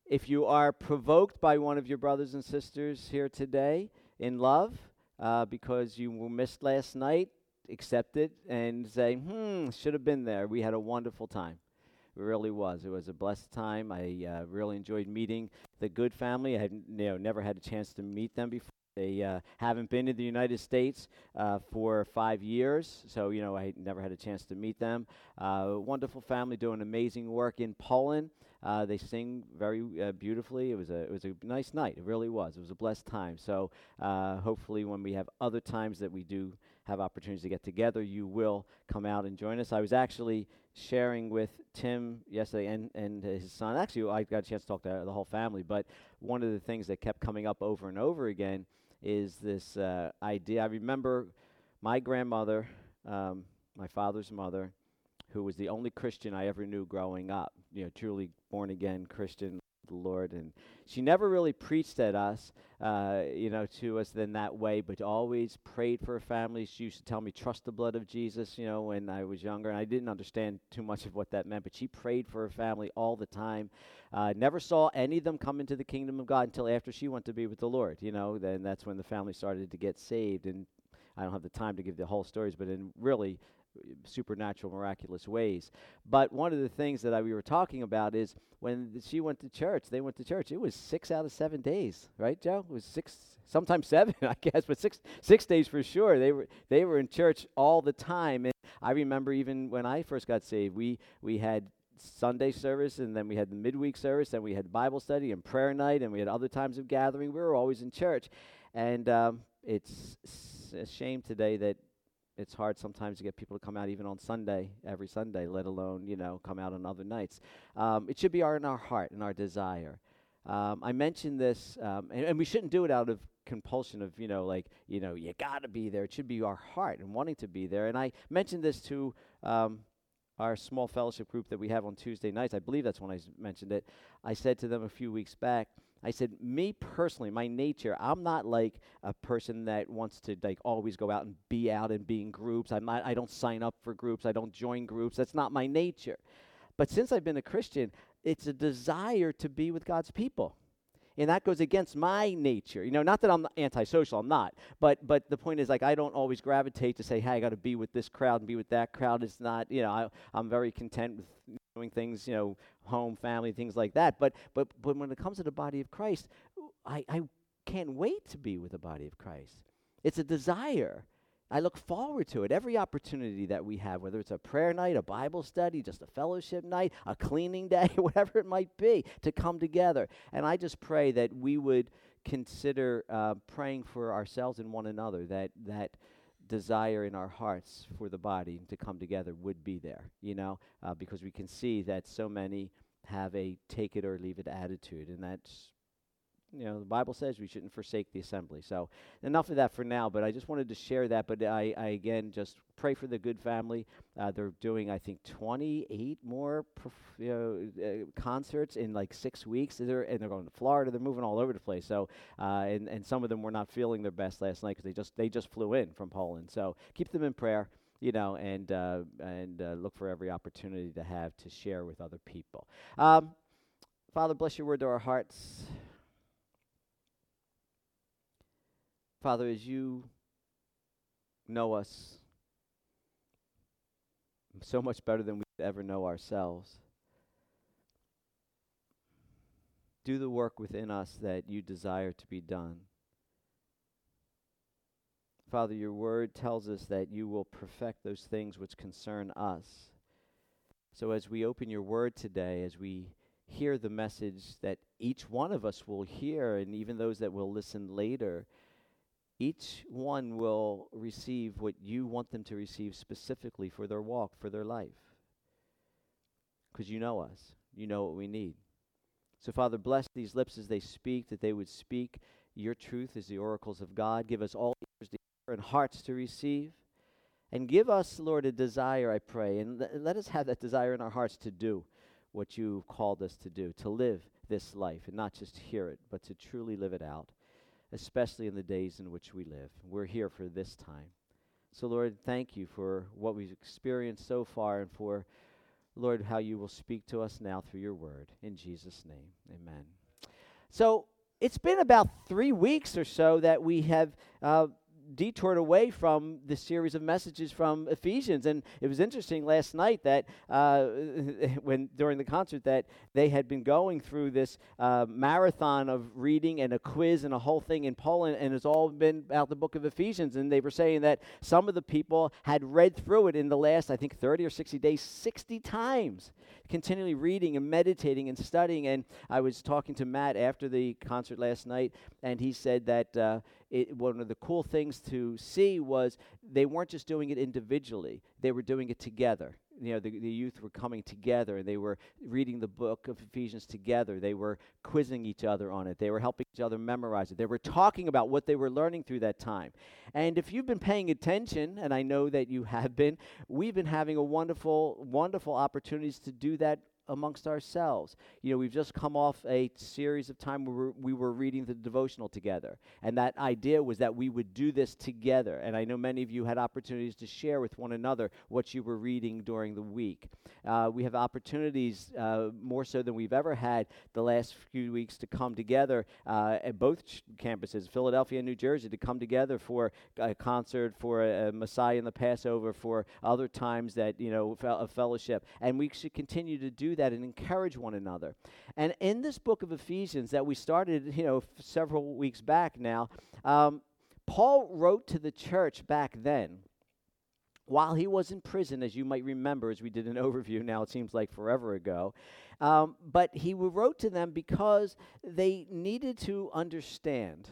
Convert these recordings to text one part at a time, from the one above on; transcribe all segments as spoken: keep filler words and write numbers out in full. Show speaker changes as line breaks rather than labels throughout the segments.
If you are provoked by one of your brothers and sisters here today in love uh, because you were missed last night, accept it and say, hmm, should have been there. We had a wonderful time. It really was. It was a blessed time. I uh, really enjoyed meeting the Good family. I had you know never had a chance to meet them before. They uh, haven't been in the United States uh, for five years, so you know I never had a chance to meet them. Uh, wonderful family doing amazing work in Poland. Uh, they sing very uh, beautifully. It was a it was a nice night. It really was. It was a blessed time. So uh, hopefully, when we have other times that we do have opportunities to get together, you will come out and join us. I was actually sharing with Tim yesterday and, and his son. Actually, I got a chance to talk to the whole family, but one of the things that kept coming up over and over again is this uh, idea. I remember my grandmother, um, my father's mother, who was the only Christian I ever knew growing up, you know, truly born again Christian, the Lord, and she never really preached at us, uh, you know, to us in that way, but always prayed for her family. She used to tell me, trust the blood of Jesus, you know, when I was younger, and I didn't understand too much of what that meant, but she prayed for her family all the time. Uh, never saw any of them come into the kingdom of God until after she went to be with the Lord, you know, then that's when the family started to get saved, and I don't have the time to give the whole stories, but in really supernatural, miraculous ways. But one of the things that I, we were talking about is when th- she went to church, they went to church, it was six out of seven days, right, Joe? It was six, sometimes seven, I guess, but six six days for sure. They were they were in church all the time. And I remember even when I first got saved, we we had Sunday service, and then we had the midweek service, and we had Bible study and prayer night, and we had other times of gathering. We were always in church. And um, it's s- a shame today that it's hard sometimes to get people to come out even on Sunday, every Sunday, let alone, you know, come out on other nights. Um, it should be our in our heart and our desire. Um, I mentioned this, um, and, and we shouldn't do it out of compulsion of, you know, like, you know, you got to be there. It should be our heart and wanting to be there. And I mentioned this to um, our small fellowship group that we have on Tuesday nights. I believe that's when I s- mentioned it. I said to them a few weeks back, I said, me personally, my nature, I'm not like a person that wants to like always go out and be out and be in groups. I'm not, I don't sign up for groups. I don't join groups. That's not my nature. But since I've been a Christian, it's a desire to be with God's people. And that goes against my nature. You know, not that I'm antisocial, I'm not. But but the point is, like, I don't always gravitate to say, hey, I got to be with this crowd and be with that crowd. It's not, you know, I, I'm very content with doing things, you know, home, family, things like that. But but but when it comes to the body of Christ, I, I can't wait to be with the body of Christ. It's a desire. I look forward to it. Every opportunity that we have, whether it's a prayer night, a Bible study, just a fellowship night, a cleaning day, whatever it might be, to come together. And I just pray that we would consider uh, praying for ourselves and one another, that that desire in our hearts for the body to come together would be there, you know, uh, because we can see that so many have a take it or leave it attitude, and that's, you know, the Bible says we shouldn't forsake the assembly. So enough of that for now, but I just wanted to share that. But I, I again, just pray for the Good family. Uh, they're doing, I think, twenty-eight more perf- you know, uh, concerts in like six weeks. They're, and they're going to Florida. They're moving all over the place. So, uh, and, and some of them were not feeling their best last night because they just, they just flew in from Poland. So keep them in prayer, you know, and, uh, and uh, look for every opportunity to have to share with other people. Um, Father, bless your word to our hearts. Father, as you know us so much better than we could ever know ourselves, do the work within us that you desire to be done. Father, your word tells us that you will perfect those things which concern us. So as we open your word today, as we hear the message that each one of us will hear, and even those that will listen later, each one will receive what you want them to receive specifically for their walk, for their life. Because you know us. You know what we need. So, Father, bless these lips as they speak, that they would speak your truth as the oracles of God. Give us all ears to hear and hearts to receive. And give us, Lord, a desire, I pray. And le- let us have that desire in our hearts to do what you've called us to do, to live this life, and not just hear it, but to truly live it out, especially in the days in which we live. We're here for this time. So, Lord, thank you for what we've experienced so far and for Lord, how you will speak to us now through your word. In Jesus' name, amen. So it's been about three weeks or so that we have uh, detoured away from the series of messages from Ephesians, and it was interesting last night that uh, when during the concert that they had been going through this uh, marathon of reading and a quiz and a whole thing in Poland, and it's all been about the book of Ephesians, and they were saying that some of the people had read through it in the last, I think, thirty or sixty days, sixty times, continually reading and meditating and studying. And I was talking to Matt after the concert last night, and he said that uh, It, one of the cool things to see was they weren't just doing it individually, they were doing it together. You know, the, the youth were coming together, and they were reading the book of Ephesians together. They were quizzing each other on it. They were helping each other memorize it. They were talking about what they were learning through that time. And if you've been paying attention, and I know that you have been, we've been having a wonderful, wonderful opportunities to do that amongst ourselves. You know, we've just come off a series of time where we were, we were reading the devotional together, and that idea was that we would do this together. And I know many of you had opportunities to share with one another what you were reading during the week. Uh, we have opportunities uh, more so than we've ever had the last few weeks to come together uh, at both ch- campuses, Philadelphia and New Jersey, to come together for a concert, for a, a Messiah and the Passover, for other times that, you know, fe- a fellowship. And we should continue to do that and encourage one another. And in this book of Ephesians that we started, you know, f- several weeks back now, um, Paul wrote to the church back then while he was in prison, as you might remember, as we did an overview. Now it seems like forever ago. Um, but he wrote to them because they needed to understand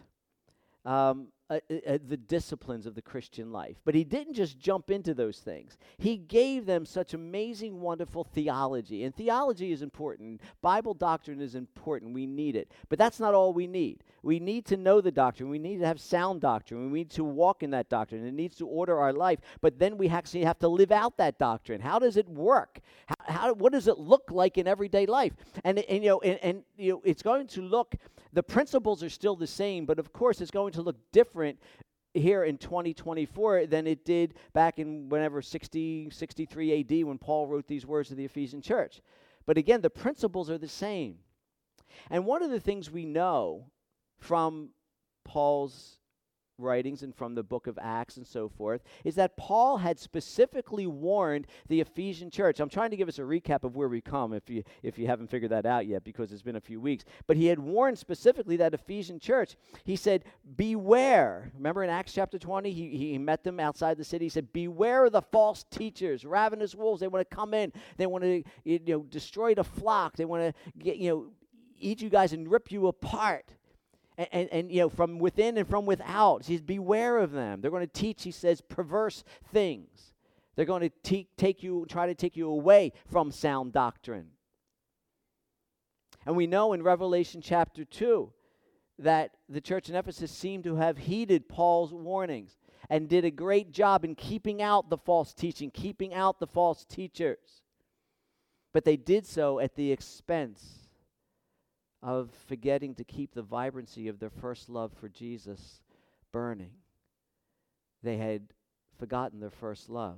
Um, uh, uh, the disciplines of the Christian life. But he didn't just jump into those things. He gave them such amazing, wonderful theology. And theology is important. Bible doctrine is important. We need it. But that's not all we need. We need to know the doctrine. We need to have sound doctrine. We need to walk in that doctrine. It needs to order our life. But then we actually have to live out that doctrine. How does it work? How, how what does it look like in everyday life? And, and you know, and, and you know, it's going to look, the principles are still the same, but of course it's going to look different here in twenty twenty-four than it did back in whenever sixty, sixty-three A D when Paul wrote these words to the Ephesian church. But again, the principles are the same. And one of the things we know from Paul's writings and from the book of Acts and so forth is that Paul had specifically warned the Ephesian church. I'm trying to give us a recap of where we come if you if you haven't figured that out yet, because it's been a few weeks. But he had warned specifically that Ephesian church. He said, beware. Remember in Acts chapter twenty, he, he met them outside the city. He said, beware of the false teachers, ravenous wolves. They want to come in. They want to you know destroy the flock. They want to get you know eat you guys and rip you apart. And, and, and, you know, from within and from without. He says, beware of them. They're going to teach, he says, perverse things. They're going to te- take you, try to take you away from sound doctrine. And we know in Revelation chapter two that the church in Ephesus seemed to have heeded Paul's warnings and did a great job in keeping out the false teaching, keeping out the false teachers. But they did so at the expense of forgetting to keep the vibrancy of their first love for Jesus burning. They had forgotten their first love.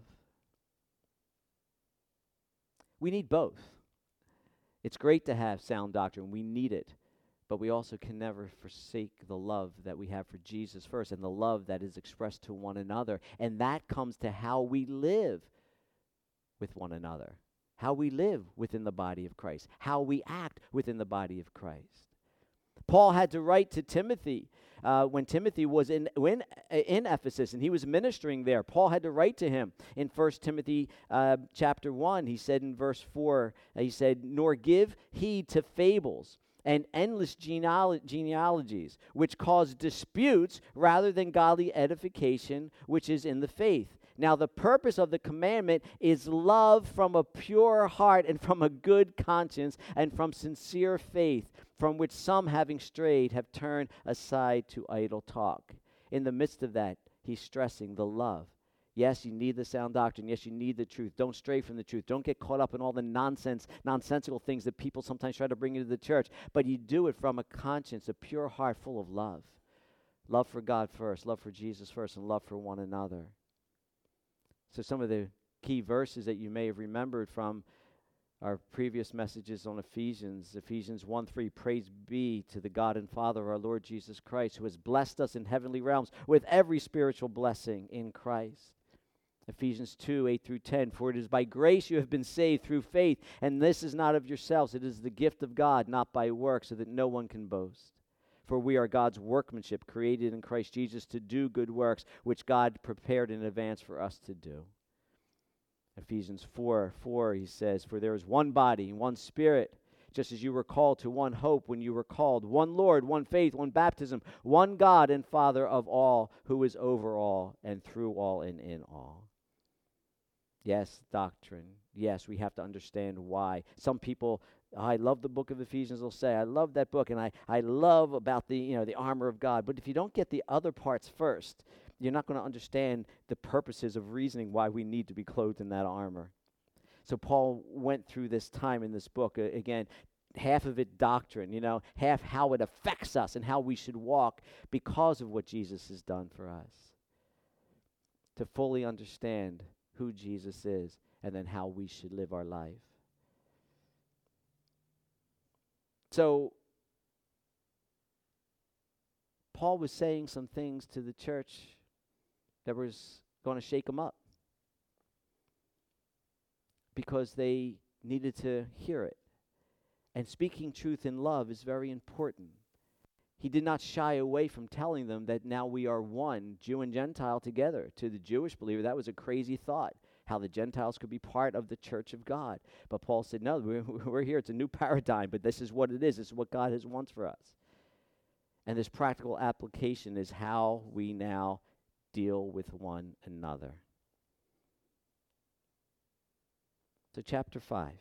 We need both. It's great to have sound doctrine. We need it. But we also can never forsake the love that we have for Jesus first, and the love that is expressed to one another. And that comes to how we live with one another. How we live within the body of Christ, how we act within the body of Christ. Paul had to write to Timothy uh, when Timothy was in, in in Ephesus and he was ministering there. Paul had to write to him in First Timothy uh, chapter one. He said in verse four, uh, he said, "Nor give heed to fables and endless genealo- genealogies, which cause disputes rather than godly edification, which is in the faith. Now, the purpose of the commandment is love from a pure heart and from a good conscience and from sincere faith, from which some, having strayed, have turned aside to idle talk." In the midst of that, he's stressing the love. Yes, you need the sound doctrine. Yes, you need the truth. Don't stray from the truth. Don't get caught up in all the nonsense, nonsensical things that people sometimes try to bring into the church. But you do it from a conscience, a pure heart full of love. Love for God first, love for Jesus first, and love for one another. So some of the key verses that you may have remembered from our previous messages on Ephesians, Ephesians one three, praise be to the God and Father of our Lord Jesus Christ, who has blessed us in heavenly realms with every spiritual blessing in Christ. Ephesians two, eight through ten, for it is by grace you have been saved through faith, and this is not of yourselves, it is the gift of God, not by works, so that no one can boast. For we are God's workmanship, created in Christ Jesus to do good works, which God prepared in advance for us to do. Ephesians four, four, he says, for there is one body, one Spirit, just as you were called to one hope when you were called, one Lord, one faith, one baptism, one God and Father of all, who is over all and through all and in all. Yes, doctrine. Yes, we have to understand why. Some people, I love the book of Ephesians, will say, I love that book, and I, I love about the, you know, the armor of God. But if you don't get the other parts first, you're not going to understand the purposes of reasoning why we need to be clothed in that armor. So Paul went through this time in this book, uh, again, half of it doctrine, you know, half how it affects us and how we should walk because of what Jesus has done for us. To fully understand who Jesus is and then how we should live our life. So, Paul was saying some things to the church that was going to shake them up because they needed to hear it. And speaking truth in love is very important. He did not shy away from telling them that now we are one, Jew and Gentile together. To the Jewish believer, that was a crazy thought, how the Gentiles could be part of the church of God. But Paul said, no, we're, we're here. It's a new paradigm, but this is what it is. This is what God has wants for us. And this practical application is how we now deal with one another. So chapter five.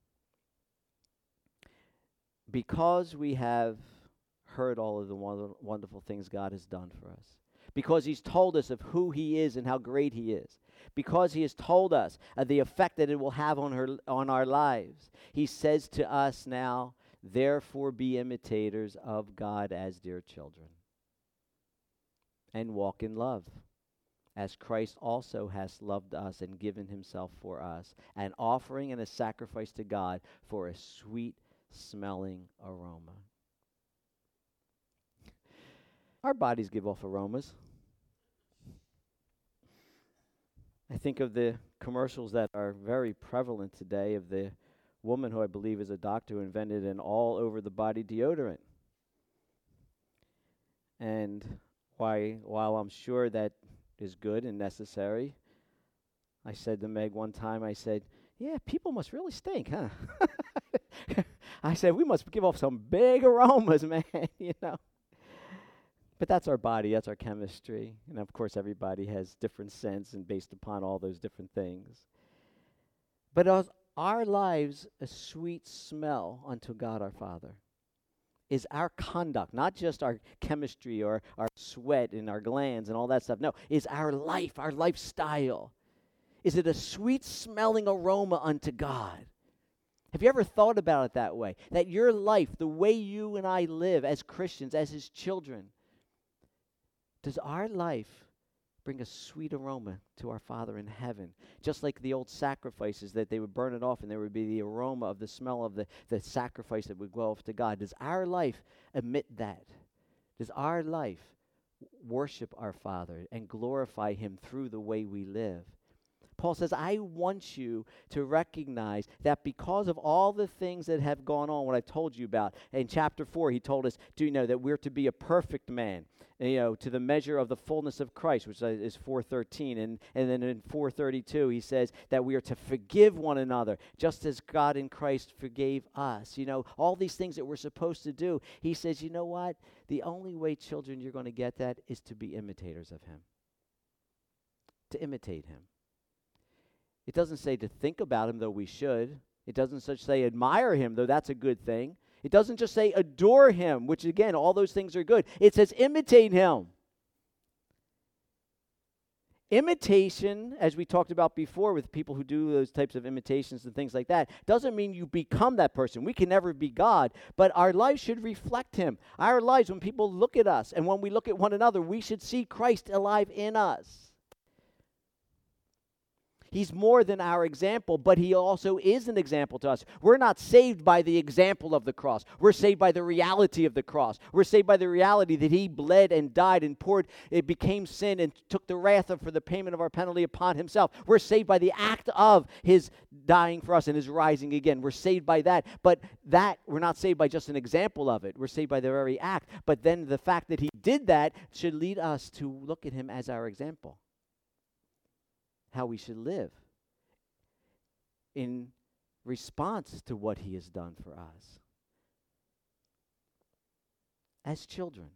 Because we have heard all of the wonder, wonderful things God has done for us, because he's told us of who he is and how great he is, because he has told us of the effect that it will have on her on our lives, he says to us now, therefore be imitators of God as dear children, and walk in love, as Christ also has loved us and given himself for us, an offering and a sacrifice to God for a sweet smelling aroma. Our bodies give off aromas. I think of the commercials that are very prevalent today of the woman who I believe is a doctor who invented an all-over-the-body deodorant. And why, while I'm sure that is good and necessary, I said to Meg one time, I said, yeah, people must really stink, huh? I said, we must give off some big aromas, man, you know. But that's our body, that's our chemistry. And of course, everybody has different scents and based upon all those different things. But are our lives a sweet smell unto God our Father? Is our conduct, not just our chemistry or our sweat and our glands and all that stuff. No, is our life, our lifestyle. Is it a sweet smelling aroma unto God? Have you ever thought about it that way? That your life, the way you and I live as Christians, as his children, does our life bring a sweet aroma to our Father in heaven? Just like the old sacrifices that they would burn it off and there would be the aroma of the smell of the, the sacrifice that would go off to God. Does our life emit that? Does our life worship our Father and glorify him through the way we live? Paul says, I want you to recognize that because of all the things that have gone on, what I've told you about. In chapter four, he told us, do you know that we're to be a perfect man, you know, to the measure of the fullness of Christ, which is four thirteen. And, and then in four thirty-two, he says that we are to forgive one another, just as God in Christ forgave us. You know, all these things that we're supposed to do. He says, you know what? The only way, children, you're going to get that is to be imitators of him. To imitate him. It doesn't say to think about him, though we should. It doesn't such say admire him, though that's a good thing. It doesn't just say adore him, which again, all those things are good. It says imitate him. Imitation, as we talked about before with people who do those types of imitations and things like that, doesn't mean you become that person. We can never be God, but our lives should reflect him. Our lives, when people look at us and when we look at one another, we should see Christ alive in us. He's more than our example, but he also is an example to us. We're not saved by the example of the cross. We're saved by the reality of the cross. We're saved by the reality that he bled and died and poured, it became sin and took the wrath of for the payment of our penalty upon himself. We're saved by the act of his dying for us and his rising again. We're saved by that. But that, we're not saved by just an example of it. We're saved by the very act. But then the fact that he did that should lead us to look at him as our example. How we should live in response to what he has done for us. As children,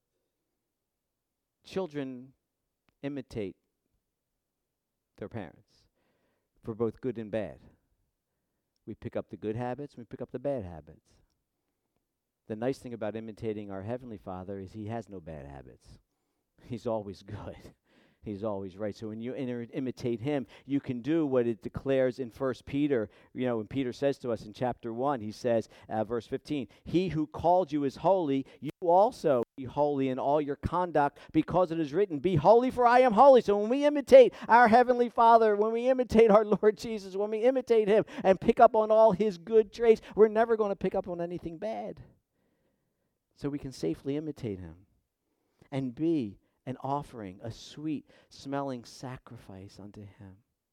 children imitate their parents for both good and bad. We pick up the good habits, we pick up the bad habits. The nice thing about imitating our Heavenly Father is he has no bad habits. He's always good. He's always right. So when you inter- imitate him, you can do what it declares in First Peter. You know, when Peter says to us in chapter one, he says, uh, verse fifteen, he who called you is holy, you also be holy in all your conduct, because it is written, be holy for I am holy. So when we imitate our Heavenly Father, when we imitate our Lord Jesus, when we imitate him and pick up on all his good traits, we're never going to pick up on anything bad. So we can safely imitate him and be an offering, a sweet smelling sacrifice unto him.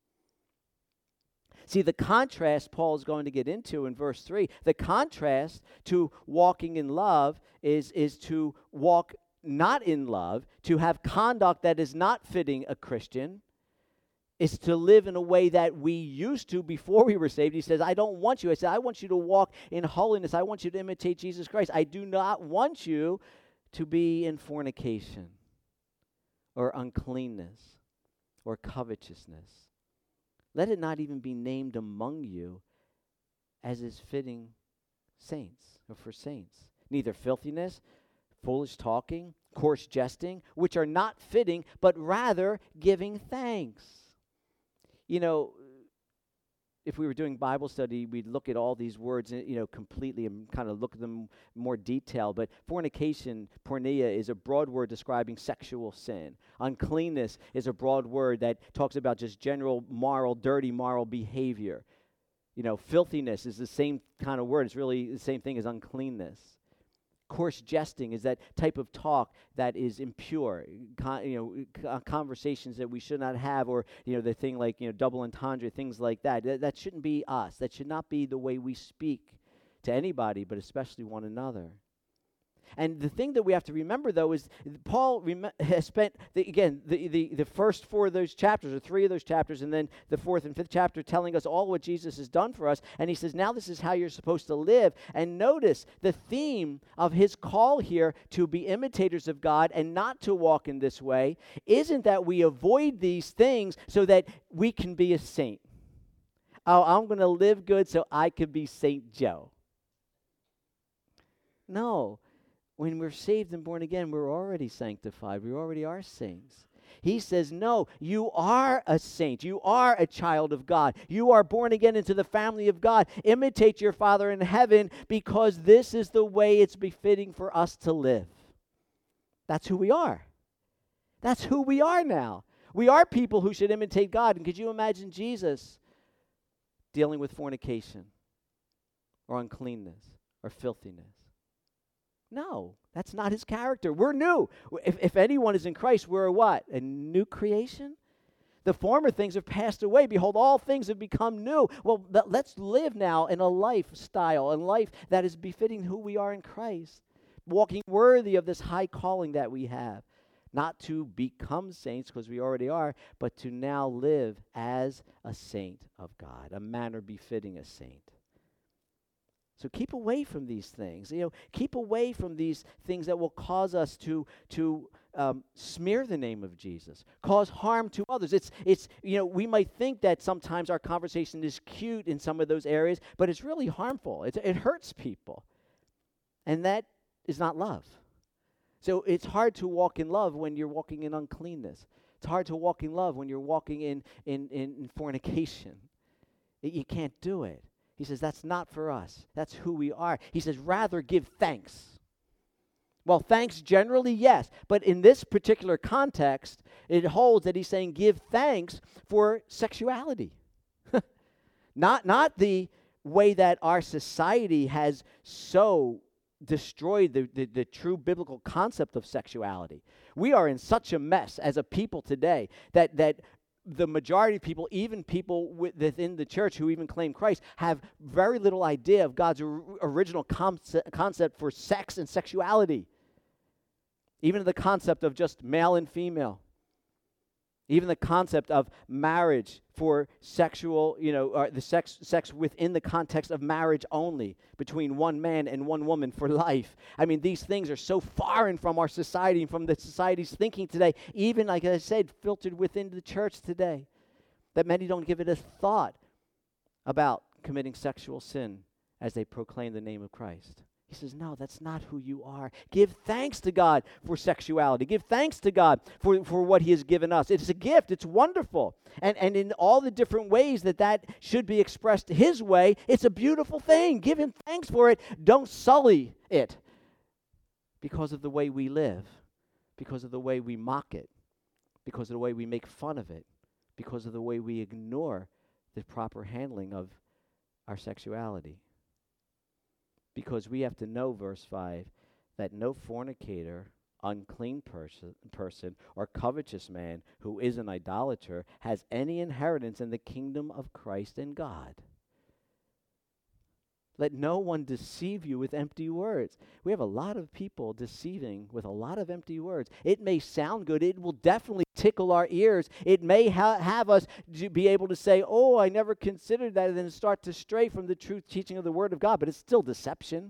See, the contrast Paul is going to get into in verse three, the contrast to walking in love is, is to walk not in love, to have conduct that is not fitting a Christian, is to live in a way that we used to before we were saved. He says, I don't want you. I said, I want you to walk in holiness. I want you to imitate Jesus Christ. I do not want you to be in fornication, or uncleanness, or covetousness. Let it not even be named among you as is fitting saints, or for saints. Neither filthiness, foolish talking, coarse jesting, which are not fitting, but rather giving thanks. You know, if we were doing Bible study, we'd look at all these words, you know, completely and kind of look at them in more detail. But fornication, porneia, is a broad word describing sexual sin. Uncleanness is a broad word that talks about just general moral, dirty moral behavior. You know, filthiness is the same kind of word. It's really the same thing as uncleanness. Coarse jesting is that type of talk that is impure, con- you know, uh, conversations that we should not have, or, you know, the thing like, you know, double entendre, things like that. Th- that shouldn't be us. That should not be the way we speak to anybody, but especially one another. And the thing that we have to remember, though, is Paul rem- has spent, the, again, the, the, the first four of those chapters, or three of those chapters, and then the fourth and fifth chapter telling us all what Jesus has done for us. And he says, now this is how you're supposed to live. And notice the theme of his call here to be imitators of God and not to walk in this way isn't that we avoid these things so that we can be a saint. Oh, I'm going to live good so I can be Saint Joe. No. When we're saved and born again, we're already sanctified. We already are saints. He says, no, you are a saint. You are a child of God. You are born again into the family of God. Imitate your Father in heaven, because this is the way it's befitting for us to live. That's who we are. That's who we are now. We are people who should imitate God. And could you imagine Jesus dealing with fornication or uncleanness or filthiness? No, that's not his character. We're new. If, if anyone is in Christ, we're a what? A new creation? The former things have passed away. Behold, all things have become new. Well, th- let's live now in a lifestyle, a life that is befitting who we are in Christ, walking worthy of this high calling that we have. Not to become saints, because we already are, but to now live as a saint of God, a manner befitting a saint. So keep away from these things. You know, keep away from these things that will cause us to to um, smear the name of Jesus, cause harm to others. It's it's you know, we might think that sometimes our conversation is cute in some of those areas, but it's really harmful. It it hurts people, and that is not love. So it's hard to walk in love when you're walking in uncleanness. It's hard to walk in love when you're walking in in in, in fornication. It, you can't do it. He says, that's not for us. That's who we are. He says, rather give thanks. Well, thanks generally, yes. But in this particular context, it holds that he's saying give thanks for sexuality. not, not the way that our society has so destroyed the, the, the true biblical concept of sexuality. We are in such a mess as a people today that that the majority of people, even people within the church who even claim Christ, have very little idea of God's or, original concept, concept for sex and sexuality. Even the concept of just male and female. Even the concept of marriage for sexual, you know, or the sex sex within the context of marriage only, between one man and one woman for life. I mean, these things are so foreign from our society and from the society's thinking today, even, like I said, filtered within the church today, that many don't give it a thought about committing sexual sin as they proclaim the name of Christ. He says, no, that's not who you are. Give thanks to God for sexuality. Give thanks to God for, for what he has given us. It's a gift. It's wonderful. And, and in all the different ways that that should be expressed his way, it's a beautiful thing. Give him thanks for it. Don't sully it because of the way we live, because of the way we mock it, because of the way we make fun of it, because of the way we ignore the proper handling of our sexuality. Because we have to know, verse five, that no fornicator, unclean person, person, or covetous man who is an idolater has any inheritance in the kingdom of Christ and God. Let no one deceive you with empty words. We have a lot of people deceiving with a lot of empty words. It may sound good. It will definitely tickle our ears. It may ha- have us j- be able to say, oh, I never considered that, and then start to stray from the true teaching of the Word of God. But it's still deception.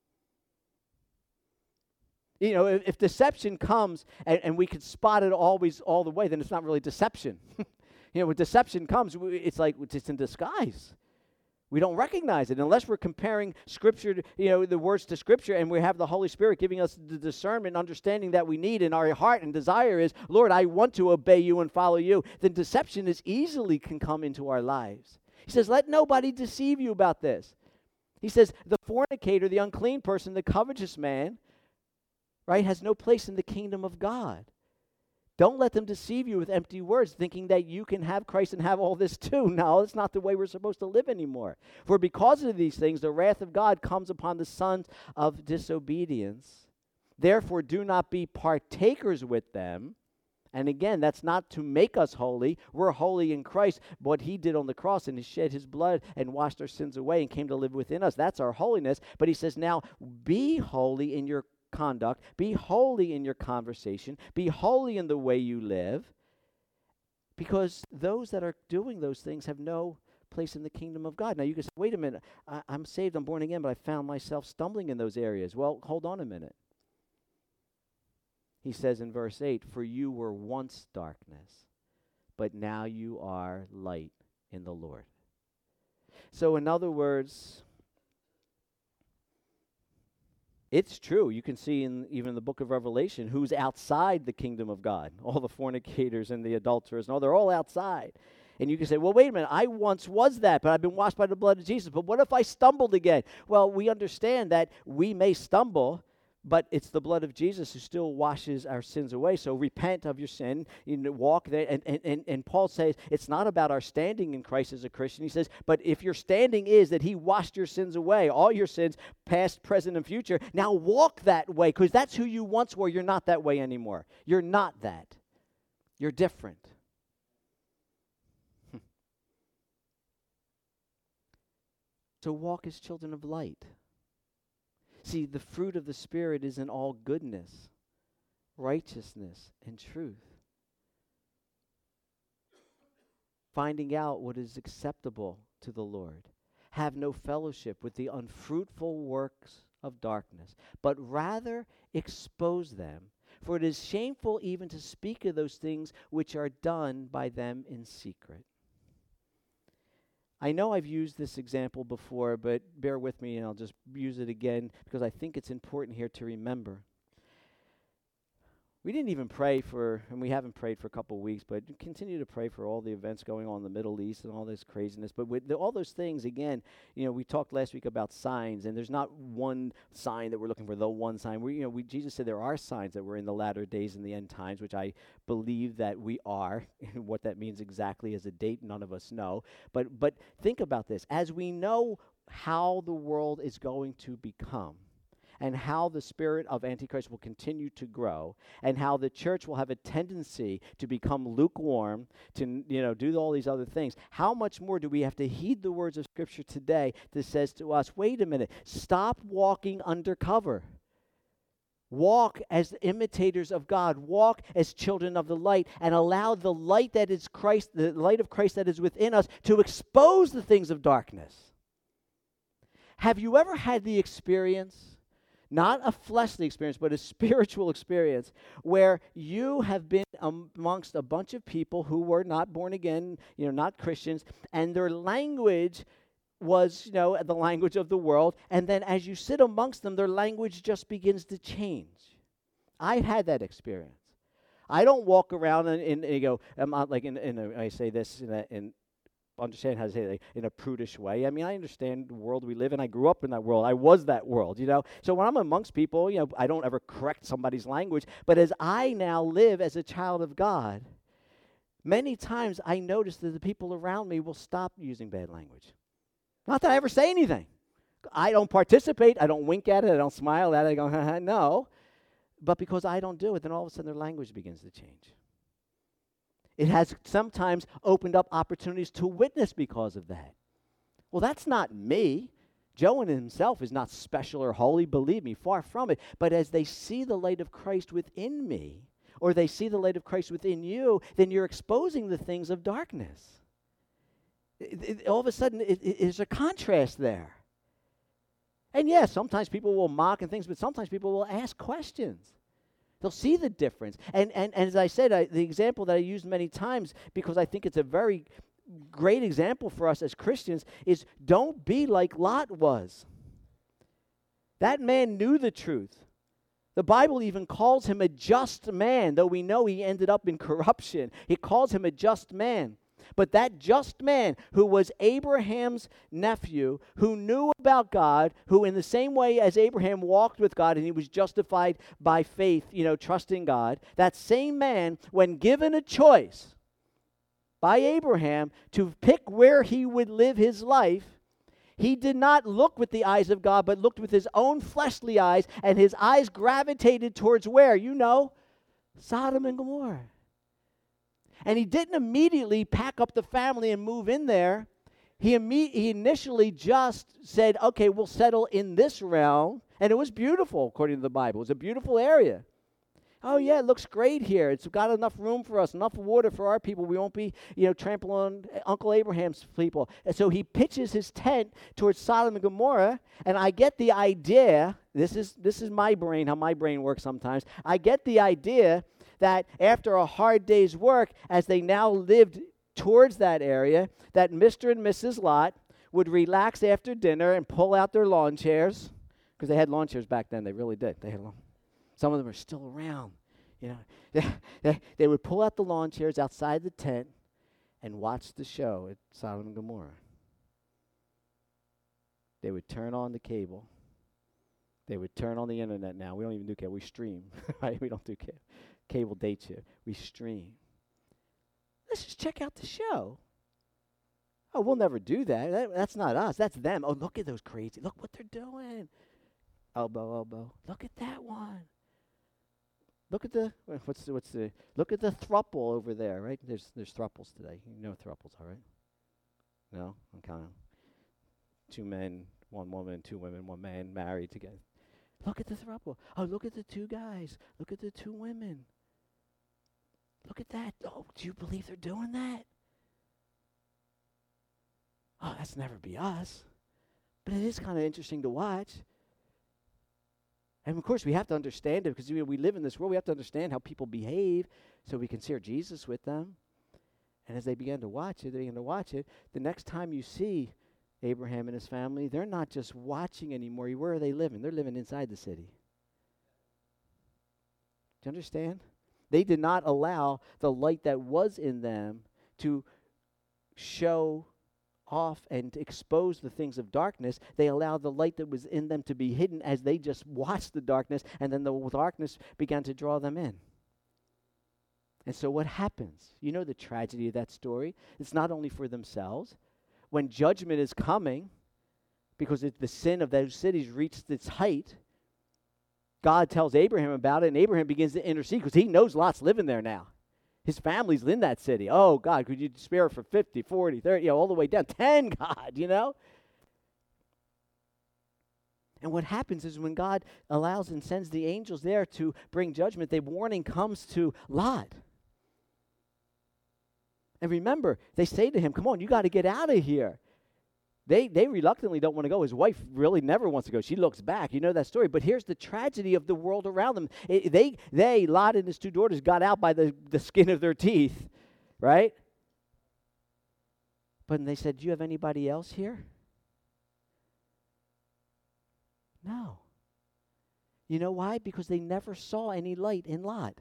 You know, if, if deception comes and, and we can spot it always all the way, then it's not really deception. You know, when deception comes, it's like it's in disguise. We don't recognize it unless we're comparing Scripture, to, you know, the words to Scripture, and we have the Holy Spirit giving us the discernment and understanding that we need, and our heart and desire is, Lord, I want to obey you and follow you. Then deception is easily can come into our lives. He says, let nobody deceive you about this. He says, the fornicator, the unclean person, the covetous man, right, has no place in the kingdom of God. Don't let them deceive you with empty words, thinking that you can have Christ and have all this too. No, it's not the way we're supposed to live anymore. For because of these things, the wrath of God comes upon the sons of disobedience. Therefore, do not be partakers with them. And again, that's not to make us holy. We're holy in Christ. What he did on the cross, and he shed his blood and washed our sins away and came to live within us. That's our holiness. But he says, now be holy in your conduct, be holy in your conversation, be holy in the way you live, because those that are doing those things have no place in the kingdom of God. Now you can say, wait a minute, I, I'm saved, I'm born again, but I found myself stumbling in those areas. Well, hold on a minute. He says in verse eight, for you were once darkness, but now you are light in the Lord. So in other words, it's true. You can see in even the book of Revelation who's outside the kingdom of God. All the fornicators and the adulterers. No, they're all outside. And you can say, well, wait a minute. I once was that, but I've been washed by the blood of Jesus. But what if I stumbled again? Well, we understand that we may stumble, but it's the blood of Jesus who still washes our sins away. So repent of your sin, you know, walk there. And, and, and, and Paul says it's not about our standing in Christ as a Christian. He says, but if your standing is that he washed your sins away, all your sins, past, present, and future, now walk that way, because that's who you once were. You're not that way anymore. You're not that. You're different. So walk as children of light. See, the fruit of the Spirit is in all goodness, righteousness, and truth. Finding out what is acceptable to the Lord. Have no fellowship with the unfruitful works of darkness, but rather expose them. For it is shameful even to speak of those things which are done by them in secret. I know I've used this example before, but bear with me and I'll just use it again because I think it's important here to remember. We didn't even pray for, and we haven't prayed for a couple of weeks, but continue to pray for all the events going on in the Middle East and all this craziness. But with the, all those things, again, you know, we talked last week about signs, and there's not one sign that we're looking for, the one sign. We, you know, we, Jesus said there are signs that we're in the latter days and the end times, which I believe that we are. What that means exactly as a date, none of us know. But but think about this. As we know how the world is going to become, and how the spirit of Antichrist will continue to grow, and how the church will have a tendency to become lukewarm, to you know do all these other things. How much more do we have to heed the words of Scripture today that says to us, wait a minute, stop walking undercover. Walk as imitators of God. Walk as children of the light, and allow the light that is Christ, the light of Christ that is within us, to expose the things of darkness. Have you ever had the experience, not a fleshly experience, but a spiritual experience, where you have been amongst a bunch of people who were not born again, you know, not Christians, and their language was, you know, the language of the world, and then as you sit amongst them, their language just begins to change? I've had that experience. I don't walk around and, and, and go, I'm not like in, in a, I say this in a, in understand how to say it, like, in a prudish way. I mean, I understand the world we live in. I grew up in that world. I was that world, you know. So when I'm amongst people, you know, I don't ever correct somebody's language. But as I now live as a child of God, many times I notice that the people around me will stop using bad language. Not that I ever say anything. I don't participate. I don't wink at it. I don't smile at it. I go, ha, ha, no. But because I don't do it, then all of a sudden their language begins to change. It has sometimes opened up opportunities to witness because of that. Well, that's not me. Joe in himself is not special or holy, believe me, far from it. But as they see the light of Christ within me, or they see the light of Christ within you, then you're exposing the things of darkness. It, it, all of a sudden, it, it, there's a contrast there. And yes, sometimes people will mock and things, but sometimes people will ask questions. They'll see the difference. And, and, and as I said, I, the example that I used many times, because I think it's a very great example for us as Christians, is don't be like Lot was. That man knew the truth. The Bible even calls him a just man, though we know he ended up in corruption. It calls him a just man. But that just man who was Abraham's nephew, who knew about God, who in the same way as Abraham walked with God and he was justified by faith, you know, trusting God, that same man, when given a choice by Abraham to pick where he would live his life, he did not look with the eyes of God, but looked with his own fleshly eyes, and his eyes gravitated towards where? You know, Sodom and Gomorrah. And he didn't immediately pack up the family and move in there. He, imme- he initially just said, okay, we'll settle in this realm. And it was beautiful, according to the Bible. It was a beautiful area. Oh, yeah, it looks great here. It's got enough room for us, enough water for our people. We won't be, you know, trampling on Uncle Abraham's people. And so he pitches his tent towards Sodom and Gomorrah. And I get the idea, this is this is my brain, how my brain works sometimes. I get the idea that after a hard day's work, as they now lived towards that area, that Mister and Missus Lot would relax after dinner and pull out their lawn chairs, because they had lawn chairs back then. They really did. They had lawn. Some of them are still around. You know, they, they, they would pull out the lawn chairs outside the tent and watch the show at Sodom and Gomorrah. They would turn on the cable. They would turn on the internet now. We don't even do cable. We stream. Right? We don't do cable. Cable dates you. We stream. Let's just check out the show. Oh, we'll never do that. that. That's not us. That's them. Oh, look at those crazy. Look what they're doing. Elbow, elbow. Look at that one. Look at the, what's the, what's the, look at the throuple over there, right? There's there's thruples today. You know what thruples are, right? No? I'm counting. Two men, one woman, two women, one man married together. Look at the throuple. Oh, look at the two guys. Look at the two women. Look at that. Oh, do you believe they're doing that? Oh, that's never be us. But it is kind of interesting to watch. And of course, we have to understand it, because you know, we live in this world. We have to understand how people behave so we can share Jesus with them. And as they began to watch it, they began to watch it. The next time you see Abraham and his family, they're not just watching anymore. Where are they living? They're living inside the city. Do you understand? They did not allow the light that was in them to show off and expose the things of darkness. They allowed the light that was in them to be hidden as they just watched the darkness, and then the darkness began to draw them in. And so what happens? You know the tragedy of that story. It's not only for themselves. When judgment is coming, because it, the sin of those cities reached its height, God tells Abraham about it, and Abraham begins to intercede because he knows Lot's living there now. His family's in that city. Oh, God, could you spare it for fifty, forty, thirty, you know, all the way down? ten, God, you know? And what happens is when God allows and sends the angels there to bring judgment, the warning comes to Lot. And remember, they say to him, come on, you got to get out of here. They they reluctantly don't want to go. His wife really never wants to go. She looks back. You know that story. But here's the tragedy of the world around them. It, they, they, Lot and his two daughters, got out by the, the skin of their teeth, right? But they said, do you have anybody else here? No. You know why? Because they never saw any light in Lot.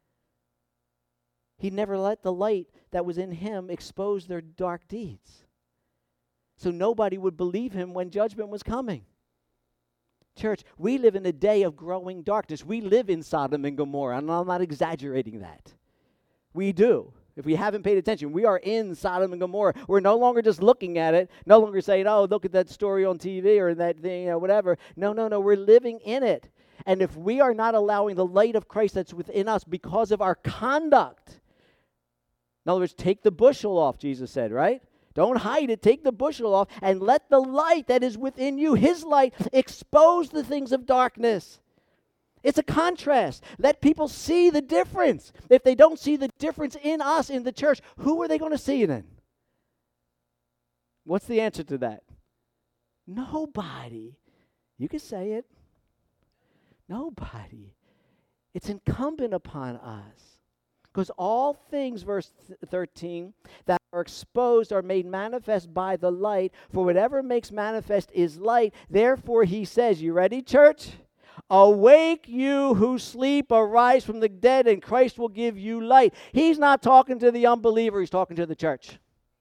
He never let the light that was in him expose their dark deeds. So nobody would believe him when judgment was coming. Church, we live in a day of growing darkness. We live in Sodom and Gomorrah, and I'm not exaggerating that. We do. If we haven't paid attention, we are in Sodom and Gomorrah. We're no longer just looking at it, no longer saying, oh, look at that story on T V or that thing or whatever. No, no, no, we're living in it. And if we are not allowing the light of Christ that's within us because of our conduct, in other words, take the bushel off, Jesus said, right? Don't hide it. Take the bushel off and let the light that is within you, his light, expose the things of darkness. It's a contrast. Let people see the difference. If they don't see the difference in us, in the church, who are they going to see it in? What's the answer to that? Nobody. You can say it. Nobody. It's incumbent upon us. Because all things, verse thirteen, that are exposed are made manifest by the light. For whatever makes manifest is light. Therefore he says, you ready, church? Awake you who sleep, arise from the dead, and Christ will give you light. He's not talking to the unbeliever, he's talking to the church.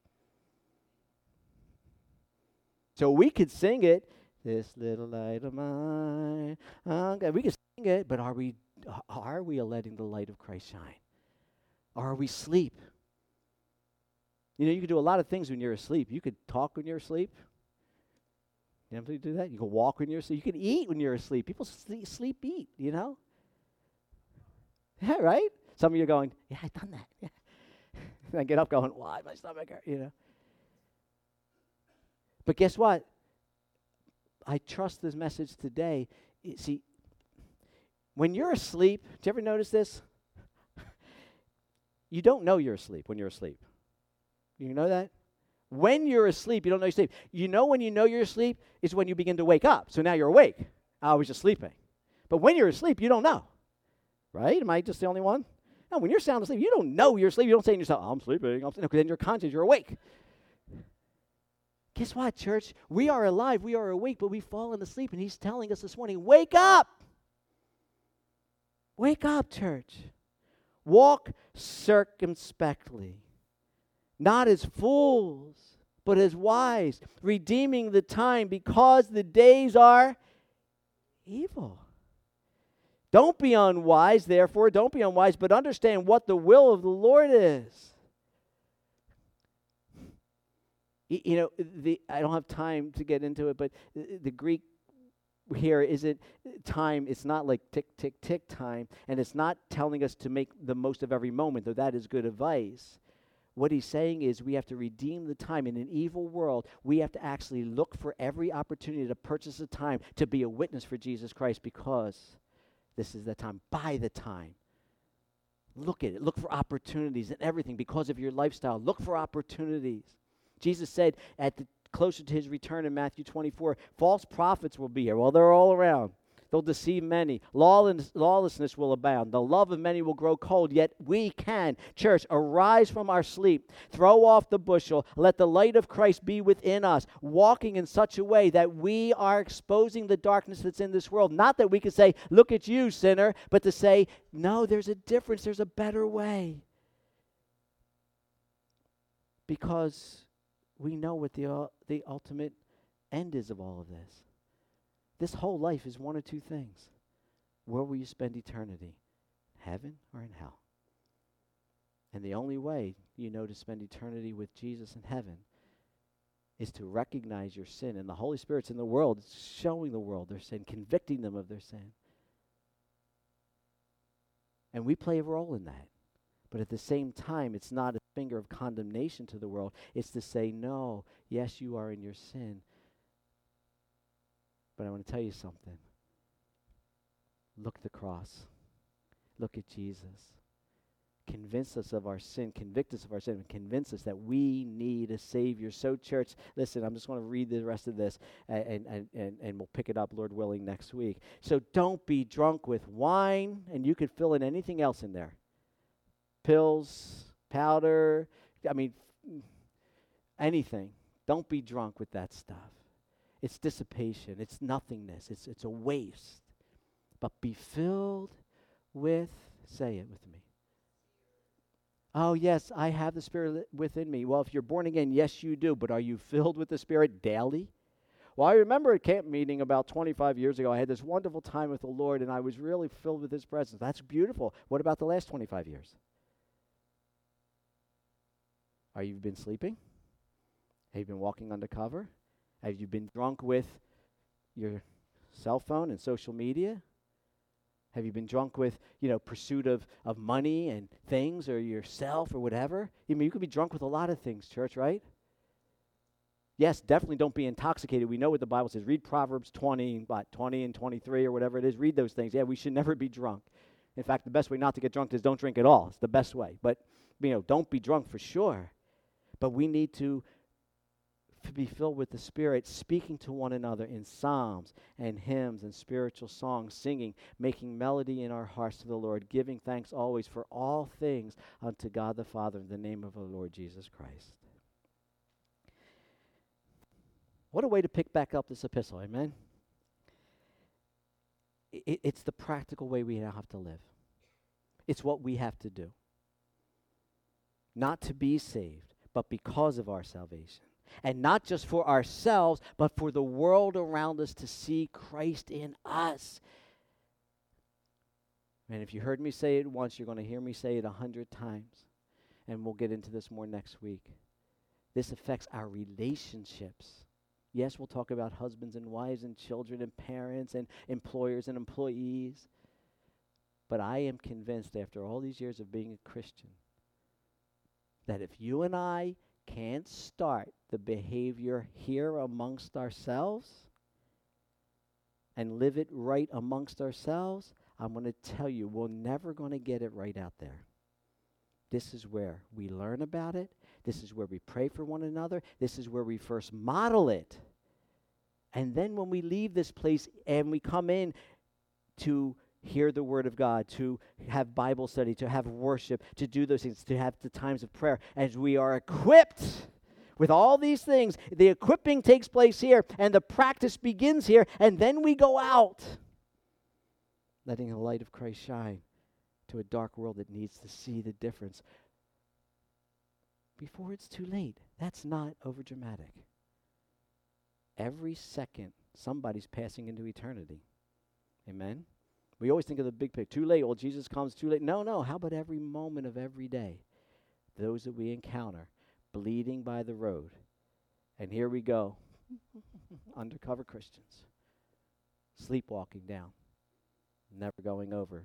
So we could sing it, this little light of mine. Okay, we could sing it, but are we, are we letting the light of Christ shine? Or are we asleep? You know, you can do a lot of things when you're asleep. You could talk when you're asleep. You know, do that. You can walk when you're asleep. You can eat when you're asleep. People sleep, sleep eat, you know? Yeah, right? Some of you are going, yeah, I've done that. Yeah. And I get up going, why my stomach hurt, you know? But guess what? I trust this message today. You see, when you're asleep, do you ever notice this? You don't know you're asleep when you're asleep. You know that? When you're asleep, you don't know you're asleep. You know when you know you're asleep is when you begin to wake up. So now you're awake. I was just sleeping. But when you're asleep, you don't know. Right? Am I just the only one? No, when you're sound asleep, you don't know you're asleep. You don't say to yourself, oh, I'm sleeping. I'm sleeping. Because then you're conscious, you're awake. Guess what, church? We are alive, we are awake, but we've fallen asleep. And he's telling us this morning, wake up. Wake up, church. Walk circumspectly, not as fools, but as wise, redeeming the time because the days are evil. Don't be unwise, therefore, don't be unwise, but understand what the will of the Lord is. Y- You know, the I don't have time to get into it, but the, the Greek here isn't time. It's not like tick, tick, tick time. And it's not telling us to make the most of every moment, though that is good advice. What he's saying is we have to redeem the time. In an evil world, we have to actually look for every opportunity to purchase the time to be a witness for Jesus Christ because this is the time. Buy the time. Look at it. Look for opportunities and everything because of your lifestyle. Look for opportunities. Jesus said at the closer to his return in Matthew twenty-four, false prophets will be here. Well, they're all around. they'll deceive many. Lawless, lawlessness will abound. The love of many will grow cold. Yet we can, church, arise from our sleep. Throw off the bushel. Let the light of Christ be within us, walking in such a way that we are exposing the darkness that's in this world. Not that we can say, look at you, sinner, but to say, no, there's a difference. There's a better way. Because we know what the, uh, the ultimate end is of all of this. This whole life is one or two things. Where will you spend eternity? Heaven or in hell? And the only way you know to spend eternity with Jesus in heaven is to recognize your sin. And the Holy Spirit's in the world, showing the world their sin, convicting them of their sin. And we play a role in that. But at the same time, it's not a finger of condemnation to the world. It's to say, no, yes, you are in your sin. But I want to tell you something. Look at the cross. Look at Jesus. Convince us of our sin. Convict us of our sin. And convince us that we need a Savior. So, church, listen, I'm just going to read the rest of this, and, and, and, and we'll pick it up, Lord willing, next week. So don't be drunk with wine, and you could fill in anything else in there. Pills, powder, I mean, anything. Don't be drunk with that stuff. It's dissipation. It's nothingness. It's it's a waste. But be filled with, say it with me. Oh, yes, I have the Spirit within me. Well, if you're born again, yes, you do. But are you filled with the Spirit daily? Well, I remember a camp meeting about twenty-five years ago. I had this wonderful time with the Lord, and I was really filled with His presence. That's beautiful. What about the last twenty-five years? Are you been sleeping? Have you been walking undercover? Have you been drunk with your cell phone and social media? Have you been drunk with, you know, pursuit of, of money and things or yourself or whatever? I mean, you could be drunk with a lot of things, church, right? Yes, definitely don't be intoxicated. We know what the Bible says. Read Proverbs twenty, what, twenty and twenty-three or whatever it is. Read those things. Yeah, we should never be drunk. In fact, the best way not to get drunk is don't drink at all. It's the best way. But, you know, don't be drunk for sure. But we need to to be filled with the Spirit, speaking to one another in psalms and hymns and spiritual songs, singing, making melody in our hearts to the Lord, giving thanks always for all things unto God the Father in the name of our Lord Jesus Christ. What a way to pick back up this epistle, amen? It, it's the practical way we have to live. It's what we have to do. Not to be saved, but because of our salvation. And not just for ourselves, but for the world around us to see Christ in us. And if you heard me say it once, you're going to hear me say it a hundred times. And we'll get into this more next week. This affects our relationships. Yes, we'll talk about husbands and wives and children and parents and employers and employees. But I am convinced after all these years of being a Christian that if you and I can't start the behavior here amongst ourselves and live it right amongst ourselves, I'm going to tell you, we're never going to get it right out there. This is where we learn about it. This is where we pray for one another. This is where we first model it. And then when we leave this place and we come in to hear the Word of God, to have Bible study, to have worship, to do those things, to have the times of prayer, as we are equipped with all these things, the equipping takes place here, and the practice begins here, and then we go out, letting the light of Christ shine to a dark world that needs to see the difference before it's too late. That's not overdramatic. Every second, somebody's passing into eternity. Amen? We always think of the big picture. Too late. Well, Jesus comes too late. No, no. How about every moment of every day? Those that we encounter bleeding by the road. And here we go. Undercover Christians. Sleepwalking down. Never going over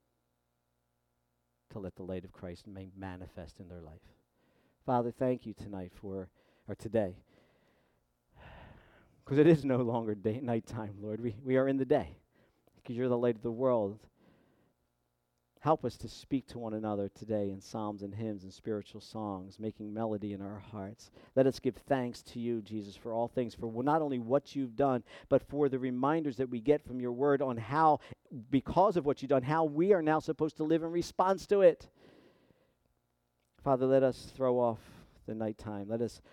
to let the light of Christ may manifest in their life. Father, thank you tonight for, or today. Because it is no longer day, nighttime, Lord. We, we are in the day. Because you're the light of the world. Help us to speak to one another today in psalms and hymns and spiritual songs, making melody in our hearts. Let us give thanks to you, Jesus, for all things, for not only what you've done, but for the reminders that we get from your word on how, because of what you've done, how we are now supposed to live in response to it. Father, let us throw off the nighttime. Let us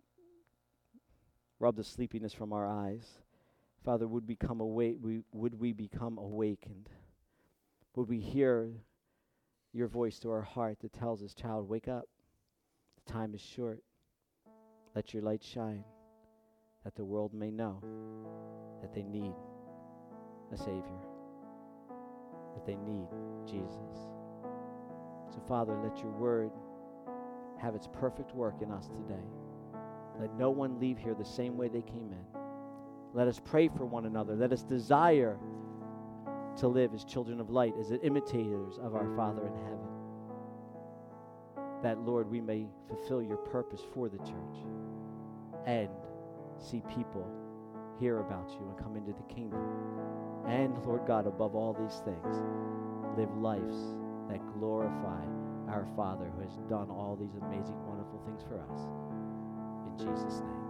rub the sleepiness from our eyes. Father, would we become awake? We, would we become awakened? Would we hear your voice to our heart that tells us, child, wake up. The time is short. Let your light shine, that the world may know that they need a Savior, that they need Jesus. So, Father, let your word have its perfect work in us today. Let no one leave here the same way they came in. Let us pray for one another. Let us desire to live as children of light, as imitators of our Father in heaven. That, Lord, we may fulfill your purpose for the church and see people hear about you and come into the kingdom. And, Lord God, above all these things, live lives that glorify our Father who has done all these amazing, wonderful things for us. In Jesus' name.